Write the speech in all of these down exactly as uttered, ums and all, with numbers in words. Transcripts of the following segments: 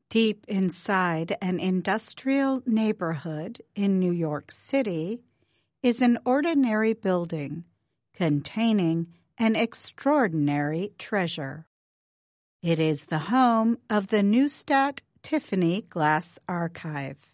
Deep inside an industrial neighborhood in New York City is an ordinary building containing an extraordinary treasure. It is the home of the Neustadt Tiffany Glass Archive.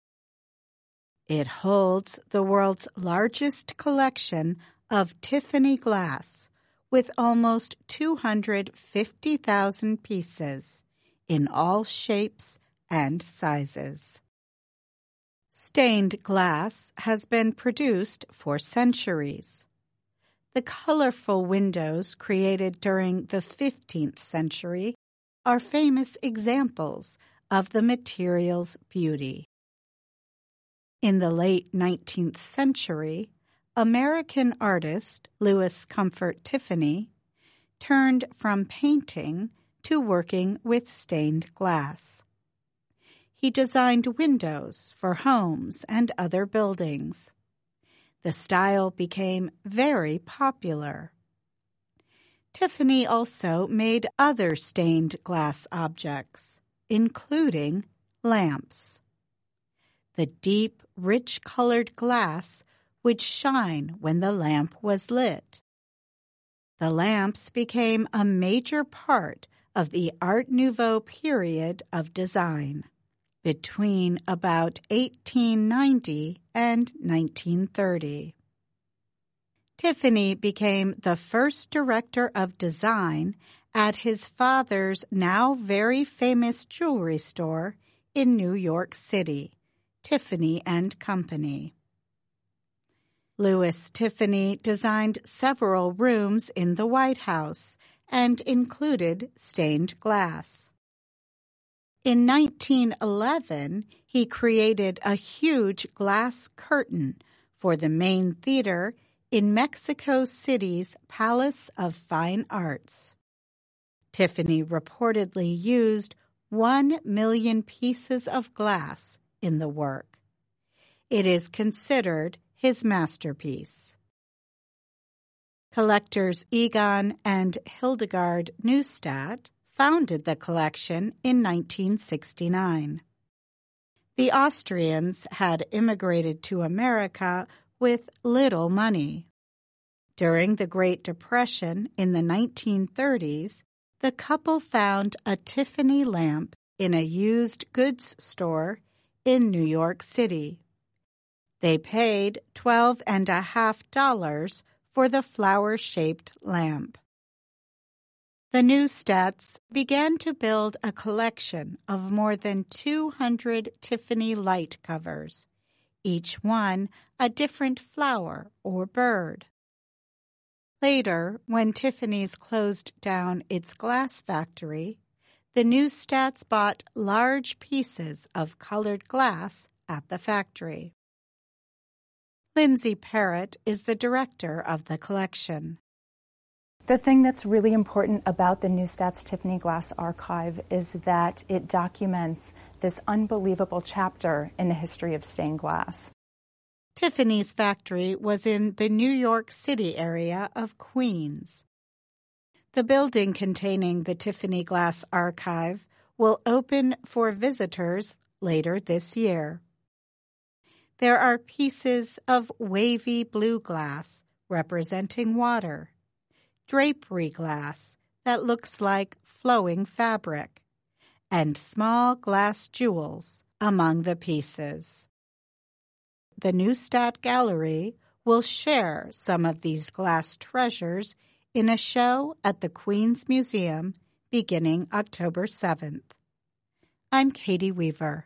It holds the world's largest collection of Tiffany glass with almost two hundred fifty thousand pieces in all shapes and sizes. Stained glass has been produced for centuries. The colorful windows created during the fifteenth century are famous examples of the material's beauty. In the late nineteenth century, American artist Louis Comfort Tiffany turned from painting to working with stained glass. He designed windows for homes and other buildings. The style became very popular. Tiffany also made other stained glass objects, including lamps. The deep, rich-colored glass would shine when the lamp was lit. The lamps became a major part of the Art Nouveau period of design, between about eighteen ninety and nineteen thirty. Tiffany became the first director of design at his father's now very famous jewelry store in New York City, Tiffany and Company. Louis Tiffany designed several rooms in the White House and included stained glass. In nineteen eleven, he created a huge glass curtain for the main theater in Mexico City's Palace of Fine Arts. Tiffany reportedly used one million pieces of glass in the work. It is considered his masterpiece. Collectors Egon and Hildegard Neustadt founded the collection in nineteen sixty-nine. The Austrians had immigrated to America with little money. During the Great Depression in the nineteen thirties, the couple found a Tiffany lamp in a used goods store in New York City. They paid twelve and a half dollars for the flower-shaped lamp. The Neustadts began to build a collection of more than two hundred Tiffany light covers, each one a different flower or bird. Later, when Tiffany's closed down its glass factory, the Neustadts bought large pieces of colored glass at the factory. Lindsay Parrott is the director of the collection. The thing that's really important about the Neustadt's Tiffany Glass Archive is that it documents this unbelievable chapter in the history of stained glass. Tiffany's factory was in the New York City area of Queens. The building containing the Tiffany Glass Archive will open for visitors later this year. There are pieces of wavy blue glass representing water, drapery glass that looks like flowing fabric, and small glass jewels among the pieces. The Neustadt Gallery will share some of these glass treasures in a show at the Queens Museum beginning October seventh. I'm Katie Weaver.